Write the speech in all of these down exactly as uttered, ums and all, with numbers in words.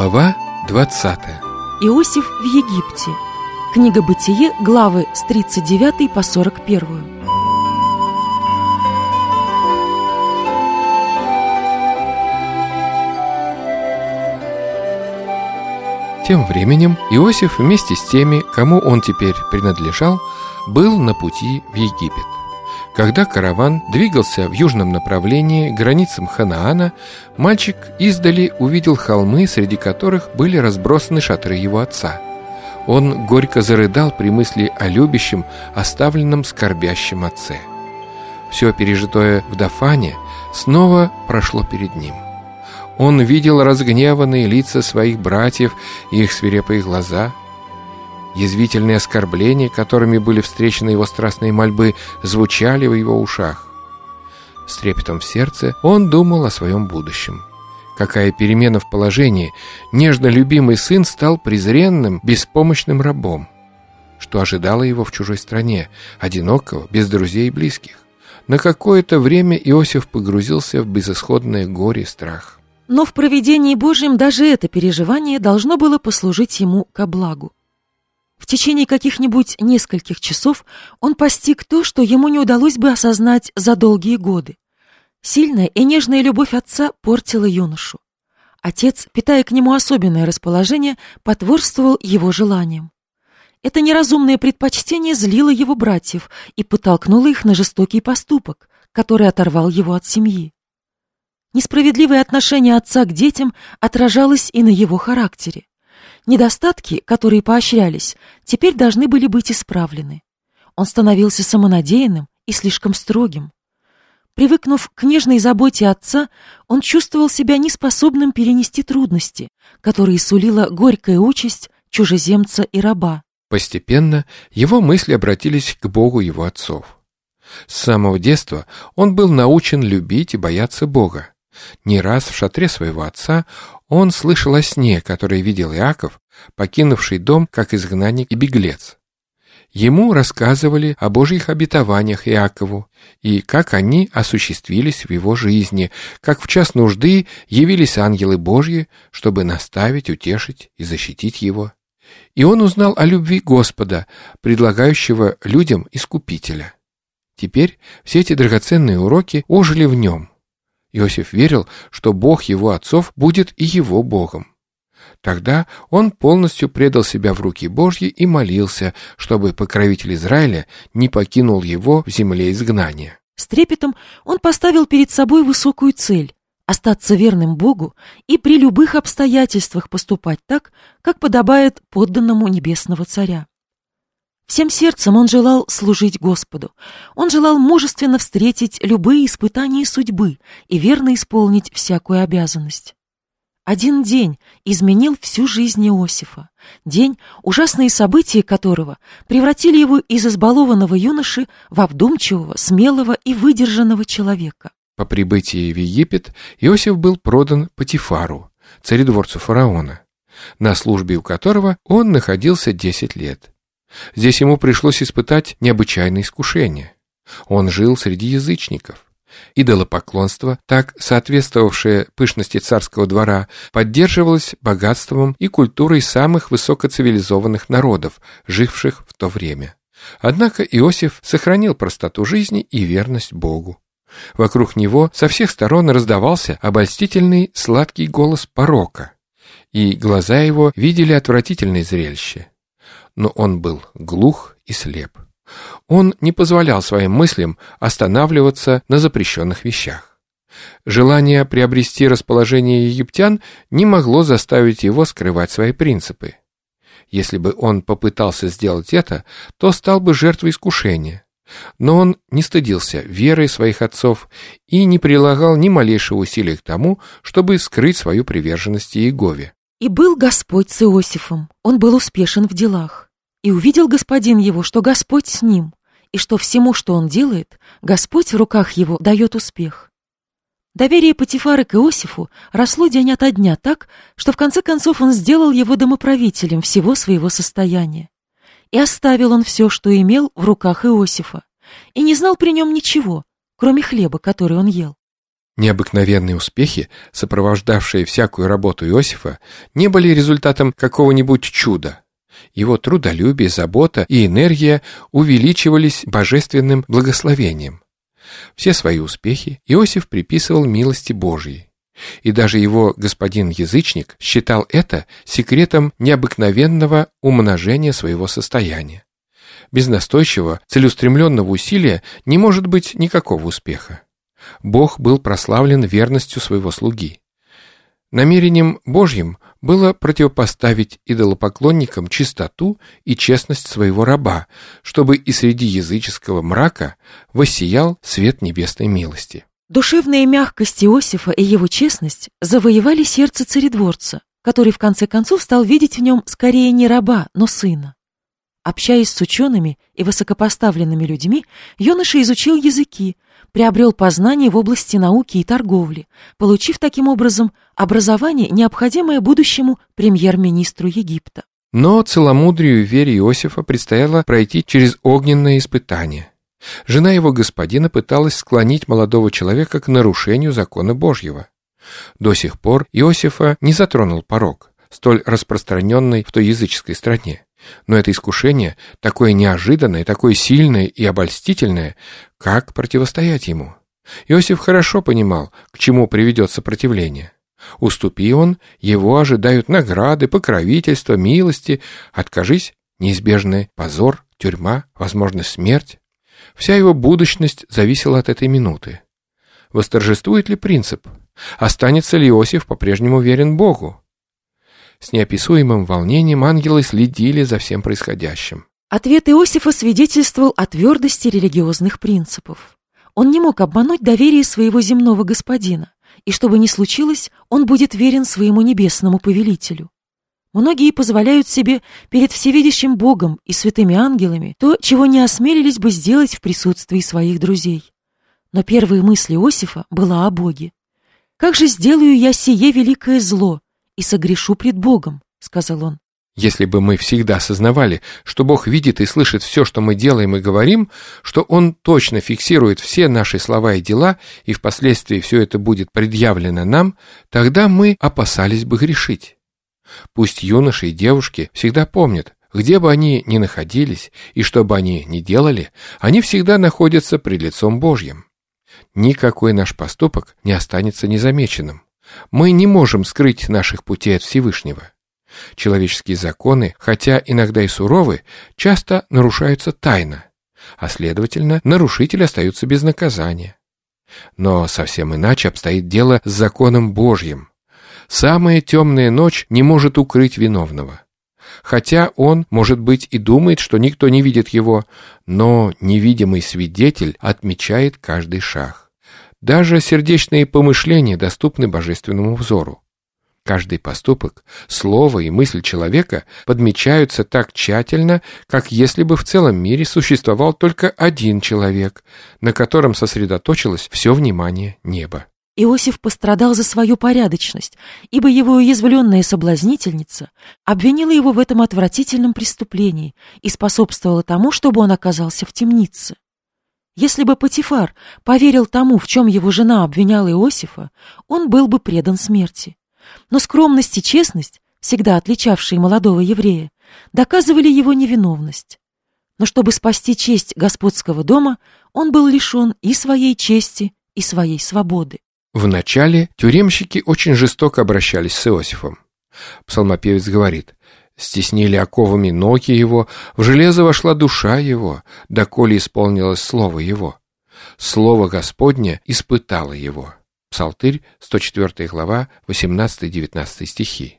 Глава двадцатая. Иосиф в Египте. Книга Бытие, главы с тридцать девятой по сорок первую. Тем временем Иосиф вместе с теми, кому он теперь принадлежал, был на пути в Египет. Когда караван двигался в южном направлении к границам Ханаана, мальчик издали увидел холмы, среди которых были разбросаны шатры его отца. Он горько зарыдал при мысли о любящем, оставленном скорбящем отце. Все пережитое в Дофане снова прошло перед ним. Он видел разгневанные лица своих братьев и их свирепые глаза. Язвительные оскорбления, которыми были встречены его страстные мольбы, звучали в его ушах. С трепетом в сердце он думал о своем будущем. Какая перемена в положении! Нежно любимый сын стал презренным, беспомощным рабом. Что ожидало его в чужой стране, одинокого, без друзей и близких? На какое-то время Иосиф погрузился в безысходное горе и страх. Но в провидении Божьем даже это переживание должно было послужить ему ко благу. В течение каких-нибудь нескольких часов он постиг то, что ему не удалось бы осознать за долгие годы. Сильная и нежная любовь отца портила юношу. Отец, питая к нему особенное расположение, потворствовал его желаниям. Это неразумное предпочтение злило его братьев и подтолкнуло их на жестокий поступок, который оторвал его от семьи. Несправедливое отношение отца к детям отражалось и на его характере. Недостатки, которые поощрялись, теперь должны были быть исправлены. Он становился самонадеянным и слишком строгим. Привыкнув к нежной заботе отца, он чувствовал себя неспособным перенести трудности, которые сулила горькая участь чужеземца и раба. Постепенно его мысли обратились к Богу его отцов. С самого детства он был научен любить и бояться Бога. Не раз в шатре своего отца он слышал о сне, который видел Иаков, покинувший дом как изгнанник и беглец. Ему рассказывали о Божьих обетованиях Иакову и как они осуществились в его жизни, как в час нужды явились ангелы Божьи, чтобы наставить, утешить и защитить его. И он узнал о любви Господа, предлагающего людям Искупителя. Теперь все эти драгоценные уроки ожили в нем. Иосиф верил, что Бог его отцов будет и его Богом. Тогда он полностью предал себя в руки Божьи и молился, чтобы покровитель Израиля не покинул его в земле изгнания. С трепетом он поставил перед собой высокую цель — остаться верным Богу и при любых обстоятельствах поступать так, как подобает подданному небесного царя. Всем сердцем он желал служить Господу. Он желал мужественно встретить любые испытания судьбы и верно исполнить всякую обязанность. Один день изменил всю жизнь Иосифа. День, ужасные события которого превратили его из избалованного юноши в обдумчивого, смелого и выдержанного человека. По прибытии в Египет Иосиф был продан Потифару, царедворцу фараона, на службе у которого он находился десять лет. Здесь ему пришлось испытать необычайное искушение. Он жил среди язычников. Идолопоклонство, так соответствовавшее пышности царского двора, поддерживалось богатством и культурой самых высокоцивилизованных народов, живших в то время. Однако Иосиф сохранил простоту жизни и верность Богу. Вокруг него со всех сторон раздавался обольстительный сладкий голос порока, и глаза его видели отвратительное зрелище. Но он был глух и слеп. Он не позволял своим мыслям останавливаться на запрещенных вещах. Желание приобрести расположение египтян не могло заставить его скрывать свои принципы. Если бы он попытался сделать это, то стал бы жертвой искушения. Но он не стыдился веры своих отцов и не прилагал ни малейшего усилия к тому, чтобы скрыть свою приверженность Иегове. И был Господь с Иосифом, он был успешен в делах. И увидел господин его, что Господь с ним, и что всему, что он делает, Господь в руках его дает успех. Доверие Потифары к Иосифу росло день ото дня так, что в конце концов он сделал его домоправителем всего своего состояния. И оставил он все, что имел, в руках Иосифа, и не знал при нем ничего, кроме хлеба, который он ел. Необыкновенные успехи, сопровождавшие всякую работу Иосифа, не были результатом какого-нибудь чуда. Его трудолюбие, забота и энергия увеличивались божественным благословением. Все свои успехи Иосиф приписывал милости Божьей. И даже его господин-язычник считал это секретом необыкновенного умножения своего состояния. Без настойчивого, целеустремленного усилия не может быть никакого успеха. Бог был прославлен верностью своего слуги. Намерением Божьим было противопоставить идолопоклонникам чистоту и честность своего раба, чтобы и среди языческого мрака воссиял свет небесной милости. Душевная мягкость Иосифа и его честность завоевали сердце царедворца, который в конце концов стал видеть в нем скорее не раба, но сына. Общаясь с учеными и высокопоставленными людьми, юноша изучил языки, приобрел познания в области науки и торговли, получив таким образом образование, необходимое будущему премьер-министру Египта. Но целомудрию и вере Иосифа предстояло пройти через огненное испытание. Жена его господина пыталась склонить молодого человека к нарушению закона Божьего. До сих пор Иосифа не затронул порок, столь распространенный в той языческой стране. Но это искушение такое неожиданное, такое сильное и обольстительное, как противостоять ему? Иосиф хорошо понимал, к чему приведет сопротивление. Уступи он, его ожидают награды, покровительство, милости. Откажись — неизбежный позор, тюрьма, возможно, смерть. Вся его будущность зависела от этой минуты. Восторжествует ли принцип? Останется ли Иосиф по-прежнему верен Богу? С неописуемым волнением ангелы следили за всем происходящим. Ответ Иосифа свидетельствовал о твердости религиозных принципов. Он не мог обмануть доверие своего земного господина, и что бы ни случилось, он будет верен своему небесному повелителю. Многие позволяют себе перед всевидящим Богом и святыми ангелами то, чего не осмелились бы сделать в присутствии своих друзей. Но первая мысль Иосифа была о Боге. «Как же сделаю я сие великое зло и согрешу пред Богом?» — сказал он. Если бы мы всегда осознавали, что Бог видит и слышит все, что мы делаем и говорим, что Он точно фиксирует все наши слова и дела, и впоследствии все это будет предъявлено нам, тогда мы опасались бы грешить. Пусть юноши и девушки всегда помнят, где бы они ни находились и что бы они ни делали, они всегда находятся пред лицом Божьим. Никакой наш поступок не останется незамеченным. Мы не можем скрыть наших путей от Всевышнего. Человеческие законы, хотя иногда и суровы, часто нарушаются тайно, а следовательно, нарушители остаются без наказания. Но совсем иначе обстоит дело с законом Божьим. Самая темная ночь не может укрыть виновного. Хотя он, может быть, и думает, что никто не видит его, но невидимый свидетель отмечает каждый шаг. Даже сердечные помышления доступны божественному взору. Каждый поступок, слово и мысль человека подмечаются так тщательно, как если бы в целом мире существовал только один человек, на котором сосредоточилось все внимание неба. Иосиф пострадал за свою порядочность, ибо его уязвленная соблазнительница обвинила его в этом отвратительном преступлении и способствовала тому, чтобы он оказался в темнице. Если бы Потифар поверил тому, в чем его жена обвиняла Иосифа, он был бы предан смерти. Но скромность и честность, всегда отличавшие молодого еврея, доказывали его невиновность. Но чтобы спасти честь господского дома, он был лишен и своей чести, и своей свободы. Вначале тюремщики очень жестоко обращались с Иосифом. Псалмопевец говорит: «Стеснили оковами ноги его, в железо вошла душа его, доколе исполнилось слово его. Слово Господне испытало его». Псалтырь, сто четвёртая глава, восемнадцатый-девятнадцатый стихи.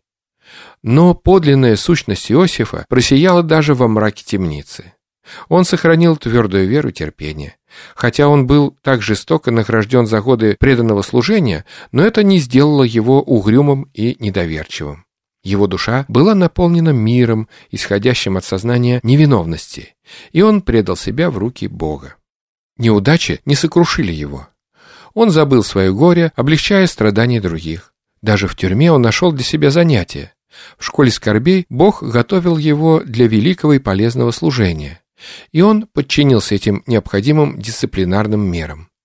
Но подлинная сущность Иосифа просияла даже во мраке темницы. Он сохранил твердую веру и терпение. Хотя он был так жестоко награжден за годы преданного служения, но это не сделало его угрюмым и недоверчивым. Его душа была наполнена миром, исходящим от сознания невиновности, и он предал себя в руки Бога. Неудачи не сокрушили его. Он забыл свое горе, облегчая страдания других. Даже в тюрьме он нашел для себя занятие. В школе скорбей Бог готовил его для великого и полезного служения, и он подчинился этим необходимым дисциплинарным мерам.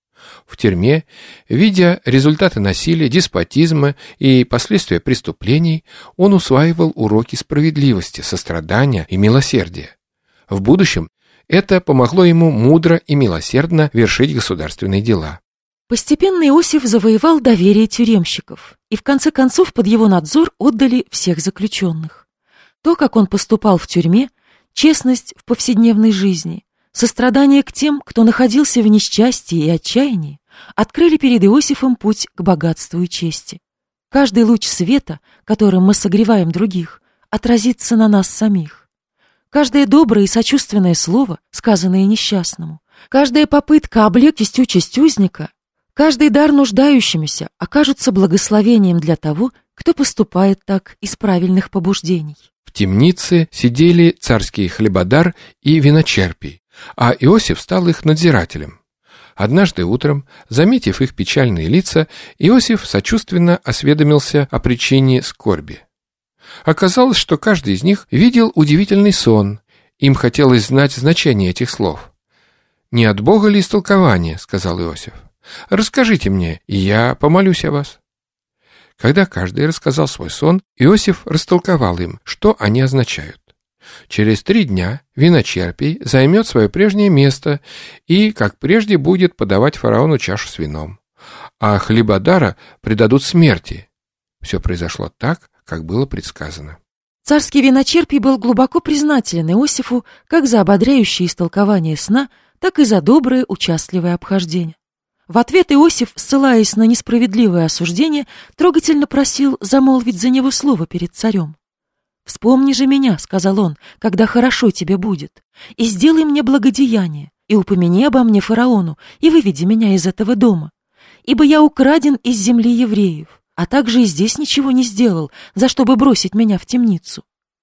в тюрьме, видя результаты насилия, деспотизма и последствия преступлений, он усваивал уроки справедливости, сострадания и милосердия. В будущем это помогло ему мудро и милосердно вершить государственные дела. Постепенно Иосиф завоевал доверие тюремщиков, и в конце концов под его надзор отдали всех заключенных. То, как он поступал в тюрьме, честность в повседневной жизни, сострадание к тем, кто находился в несчастье и отчаянии, открыли перед Иосифом путь к богатству и чести. Каждый луч света, которым мы согреваем других, отразится на нас самих. Каждое доброе и сочувственное слово, сказанное несчастному, каждая попытка облегчить участь узника, каждый дар нуждающимся окажутся благословением для того, кто поступает так из правильных побуждений. В темнице сидели царский хлебодар и виночерпий, а Иосиф стал их надзирателем. Однажды утром, заметив их печальные лица, Иосиф сочувственно осведомился о причине скорби. Оказалось, что каждый из них видел удивительный сон. Им хотелось знать значение этих слов. «Не от Бога ли истолкование?» — сказал Иосиф. «Расскажите мне, и я помолюсь о вас». Когда каждый рассказал свой сон, Иосиф растолковал им, что они означают. Через три дня виночерпий займет свое прежнее место и, как прежде, будет подавать фараону чашу с вином, а хлебодара предадут смерти. Все произошло так, как было предсказано. Царский виночерпий был глубоко признателен Иосифу как за ободряющее истолкование сна, так и за доброе участливое обхождение. В ответ Иосиф, ссылаясь на несправедливое осуждение, трогательно просил замолвить за него слово перед царем. «Вспомни же меня, — сказал он, — когда хорошо тебе будет, и сделай мне благодеяние, и упомяни обо мне фараону, и выведи меня из этого дома, ибо я украден из земли евреев, а также и здесь ничего не сделал, за что бы бросить меня в темницу».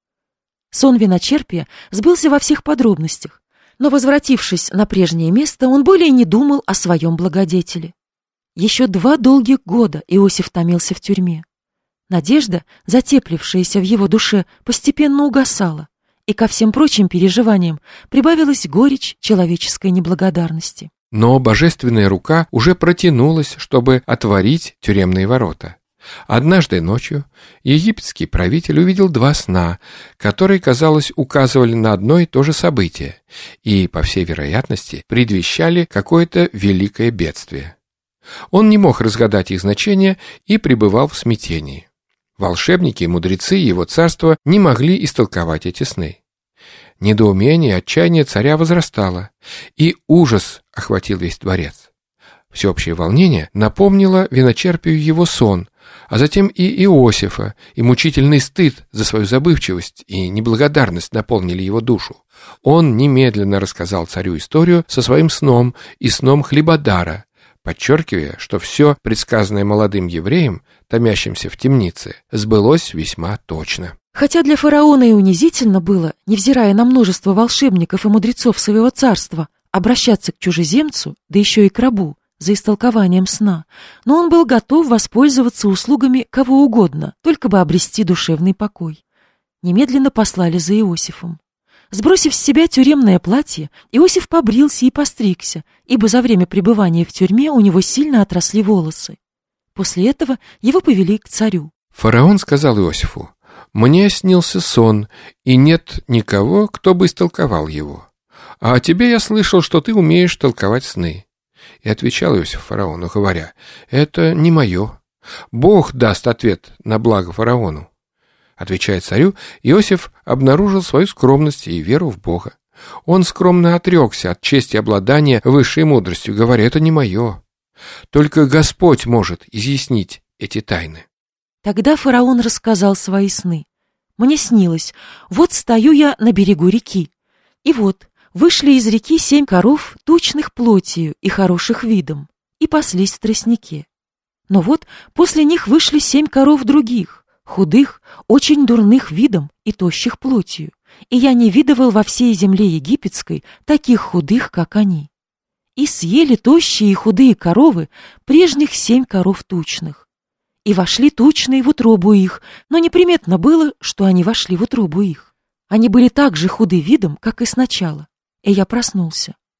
Сон виночерпия сбылся во всех подробностях, но, возвратившись на прежнее место, он более не думал о своем благодетеле. Еще два долгих года Иосиф томился в тюрьме. Надежда, затеплившаяся в его душе, постепенно угасала, и ко всем прочим переживаниям прибавилась горечь человеческой неблагодарности. Но божественная рука уже протянулась, чтобы отворить тюремные ворота. Однажды ночью египетский правитель увидел два сна, которые, казалось, указывали на одно и то же событие и, по всей вероятности, предвещали какое-то великое бедствие. Он не мог разгадать их значение и пребывал в смятении. Волшебники и мудрецы его царства не могли истолковать эти сны. Недоумение и отчаяние царя возрастало, и ужас охватил весь дворец. Всеобщее волнение напомнило виночерпию его сон, а затем и Иосифа, и мучительный стыд за свою забывчивость и неблагодарность наполнили его душу. Он немедленно рассказал царю историю со своим сном и сном хлебодара, подчеркивая, что все, предсказанное молодым евреем, томящимся в темнице, сбылось весьма точно. Хотя для фараона и унизительно было, невзирая на множество волшебников и мудрецов своего царства, обращаться к чужеземцу, да еще и к рабу, за истолкованием сна, но он был готов воспользоваться услугами кого угодно, только бы обрести душевный покой. Немедленно послали за Иосифом. Сбросив с себя тюремное платье, Иосиф побрился и постригся, ибо за время пребывания в тюрьме у него сильно отросли волосы. После этого его повели к царю. Фараон сказал Иосифу: «Мне снился сон, и нет никого, кто бы истолковал его. А о тебе я слышал, что ты умеешь толковать сны». И отвечал Иосиф фараону, говоря: «Это не мое. Бог даст ответ на благо фараону». Отвечая царю, Иосиф обнаружил свою скромность и веру в Бога. Он скромно отрекся от чести обладания высшей мудростью, говоря: «Это не мое. Только Господь может изъяснить эти тайны». Тогда фараон рассказал свои сны. «Мне снилось, вот стою я на берегу реки, и вот вышли из реки семь коров, тучных плотью и хороших видом, и паслись в тростнике. Но вот после них вышли семь коров других, худых, очень дурных видом и тощих плотью, и я не видывал во всей земле египетской таких худых, как они. И съели тощие и худые коровы прежних семь коров тучных. И вошли тучные в утробу их, но неприметно было, что они вошли в утробу их. Они были так же худы видом, как и сначала, и я проснулся.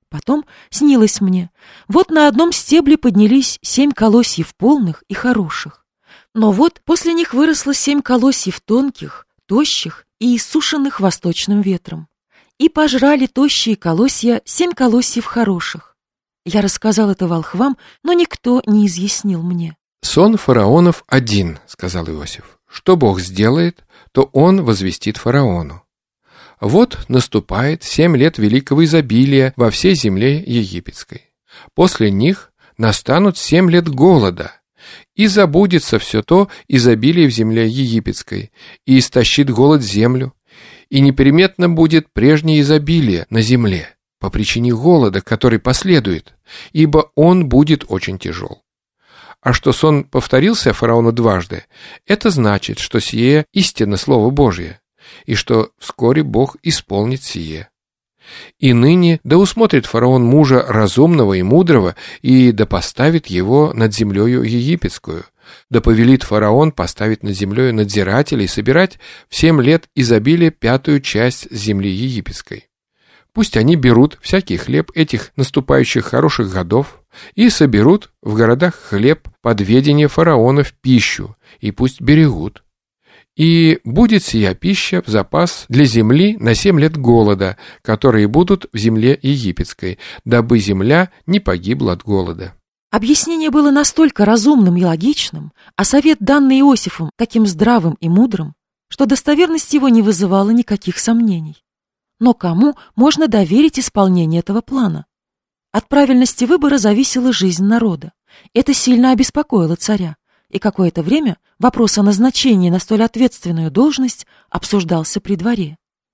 Потом снилось мне, вот на одном стебле поднялись семь колосьев полных и хороших. Но вот после них выросло семь колосьев тонких, тощих и иссушенных восточным ветром. И пожрали тощие колосья семь колосьев хороших. Я рассказал это волхвам, но никто не изъяснил мне. «Сон фараонов один», — сказал Иосиф. «Что Бог сделает, то Он возвестит фараону. Вот наступает семь лет великого изобилия во всей земле египетской. После них настанут семь лет голода, и забудется все то изобилие в земле египетской, и истощит голод землю, и неприметно будет прежнее изобилие на земле по причине голода, который последует, ибо он будет очень тяжел. А что сон повторился фараону дважды, это значит, что сие истинно Слово Божие, и что вскоре Бог исполнит сие. И ныне да усмотрит фараон мужа разумного и мудрого, и да поставит его над землею египетскую, да повелит фараон поставить над землею надзирателей, собирать в семь лет изобилия пятую часть земли египетской. Пусть они берут всякий хлеб этих наступающих хороших годов и соберут в городах хлеб под ведение фараона в пищу, и пусть берегут. И будет сия пища в запас для земли на семь лет голода, которые будут в земле египетской, дабы земля не погибла от голода». Объяснение было настолько разумным и логичным, а совет, данный Иосифом, таким здравым и мудрым, что достоверность его не вызывала никаких сомнений. Но кому можно доверить исполнение этого плана? От правильности выбора зависела жизнь народа. Это сильно обеспокоило царя, и какое-то время вопрос о назначении на столь ответственную должность обсуждался при дворе.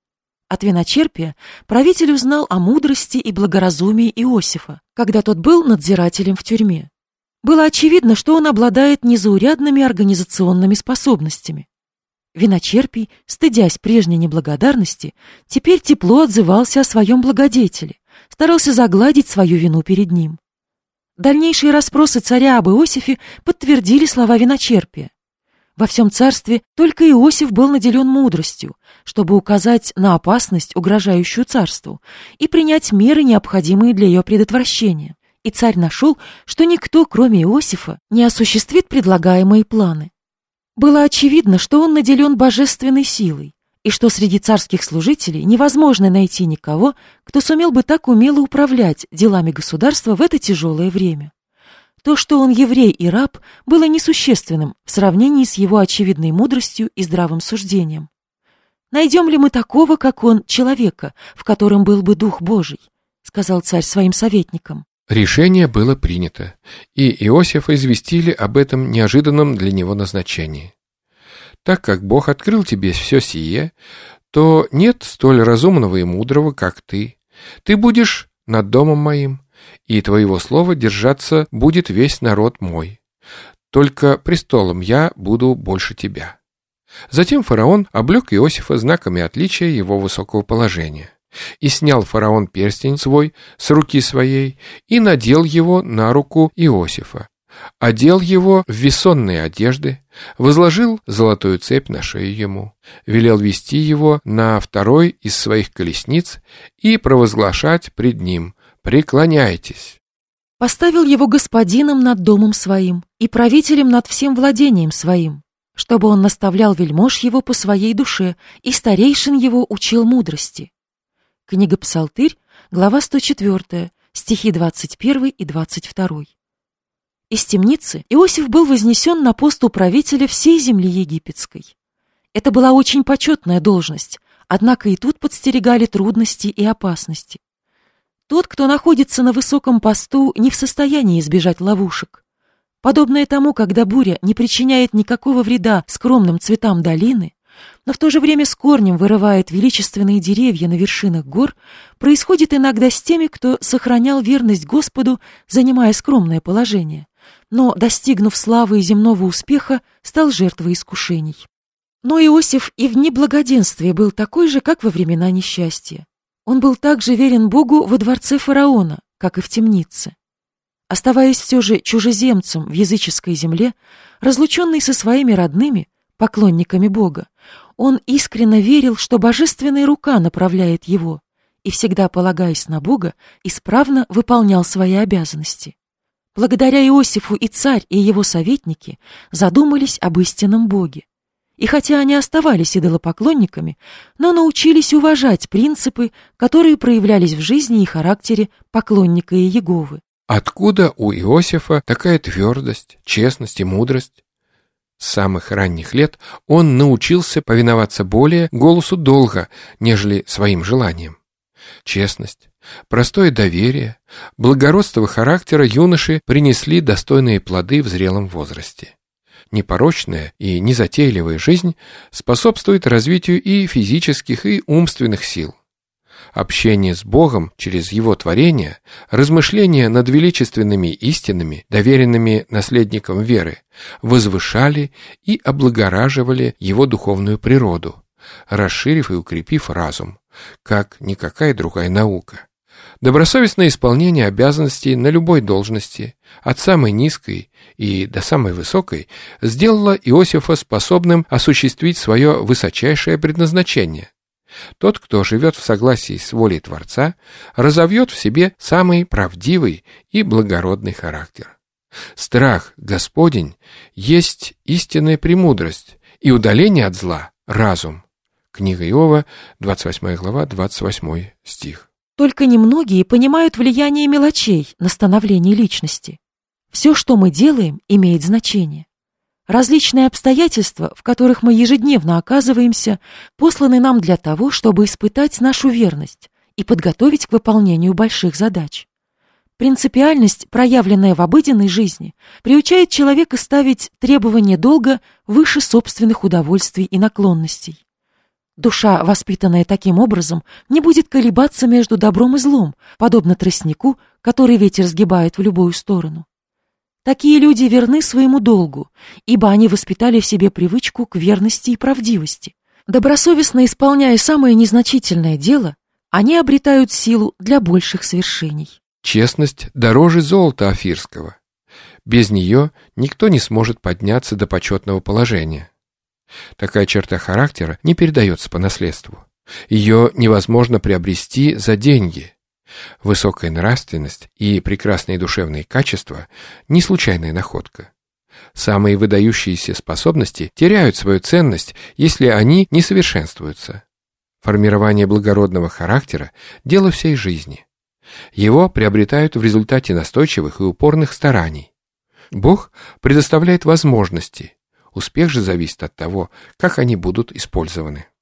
От виночерпия правитель узнал о мудрости и благоразумии Иосифа, когда тот был надзирателем в тюрьме. Было очевидно, что он обладает незаурядными организационными способностями. Виночерпий, стыдясь прежней неблагодарности, теперь тепло отзывался о своем благодетеле, старался загладить свою вину перед ним. Дальнейшие расспросы царя об Иосифе подтвердили слова виночерпия. Во всем царстве только Иосиф был наделен мудростью, чтобы указать на опасность, угрожающую царству, и принять меры, необходимые для ее предотвращения. И царь нашел, что никто, кроме Иосифа, не осуществит предлагаемые планы. Было очевидно, что он наделен божественной силой, и что среди царских служителей невозможно найти никого, кто сумел бы так умело управлять делами государства в это тяжелое время. То, что он еврей и раб, было несущественным в сравнении с его очевидной мудростью и здравым суждением. «Найдем ли мы такого, как он, человека, в котором был бы Дух Божий?» — сказал царь своим советникам. Решение было принято, и Иосифа известили об этом неожиданном для него назначении. «Так как Бог открыл тебе все сие, то нет столь разумного и мудрого, как ты. Ты будешь над домом моим, и твоего слова держаться будет весь народ мой. Только престолом я буду больше тебя». Затем фараон облег Иосифа знаками отличия его высокого положения. И снял фараон перстень свой с руки своей и надел его на руку Иосифа, одел его в весонные одежды, возложил золотую цепь на шею ему, велел вести его на второй из своих колесниц и провозглашать пред ним: «Преклоняйтесь». Поставил его господином над домом своим и правителем над всем владением своим, чтобы он наставлял вельмож его по своей душе и старейшин его учил мудрости. Книга Псалтырь, глава сто четвёртая, стихи двадцать первый и двадцать второй. Из темницы Иосиф был вознесен на пост управителя всей земли египетской. Это была очень почетная должность, однако и тут подстерегали трудности и опасности. Тот, кто находится на высоком посту, не в состоянии избежать ловушек. Подобное тому, когда буря не причиняет никакого вреда скромным цветам долины, но в то же время с корнем вырывает величественные деревья на вершинах гор, происходит иногда с теми, кто сохранял верность Господу, занимая скромное положение, но, достигнув славы и земного успеха, стал жертвой искушений. Но Иосиф и в неблагоденствии был такой же, как во времена несчастья. Он был также верен Богу во дворце фараона, как и в темнице. Оставаясь все же чужеземцем в языческой земле, разлученный со своими родными, поклонниками Бога, он искренне верил, что божественная рука направляет его, и, всегда полагаясь на Бога, исправно выполнял свои обязанности. Благодаря Иосифу и царь, и его советники задумались об истинном Боге. И хотя они оставались идолопоклонниками, но научились уважать принципы, которые проявлялись в жизни и характере поклонника Иеговы. Откуда у Иосифа такая твердость, честность и мудрость? С самых ранних лет он научился повиноваться более голосу долга, нежели своим желаниям. Честность, простое доверие, благородство характера юноши принесли достойные плоды в зрелом возрасте. Непорочная и незатейливая жизнь способствует развитию и физических, и умственных сил. Общение с Богом через Его творение, размышления над величественными истинами, доверенными наследникам веры, возвышали и облагораживали его духовную природу, расширив и укрепив разум, как никакая другая наука. Добросовестное исполнение обязанностей на любой должности, от самой низкой и до самой высокой, сделало Иосифа способным осуществить свое высочайшее предназначение. Тот, кто живет в согласии с волей Творца, разовьет в себе самый правдивый и благородный характер. Страх Господень есть истинная премудрость, и удаление от зла – разум. Книга Иова, двадцать восьмая глава, двадцать восьмой стих. Только немногие понимают влияние мелочей на становление личности. Все, что мы делаем, имеет значение. Различные обстоятельства, в которых мы ежедневно оказываемся, посланы нам для того, чтобы испытать нашу верность и подготовить к выполнению больших задач. Принципиальность, проявленная в обыденной жизни, приучает человека ставить требования долга выше собственных удовольствий и наклонностей. Душа, воспитанная таким образом, не будет колебаться между добром и злом, подобно тростнику, который ветер сгибает в любую сторону. Такие люди верны своему долгу, ибо они воспитали в себе привычку к верности и правдивости. Добросовестно исполняя самое незначительное дело, они обретают силу для больших свершений. Честность дороже золота афирского. Без нее никто не сможет подняться до почетного положения. Такая черта характера не передается по наследству. Ее невозможно приобрести за деньги. Высокая нравственность и прекрасные душевные качества – не случайная находка. Самые выдающиеся способности теряют свою ценность, если они не совершенствуются. Формирование благородного характера – дело всей жизни. Его приобретают в результате настойчивых и упорных стараний. Бог предоставляет возможности, успех же зависит от того, как они будут использованы.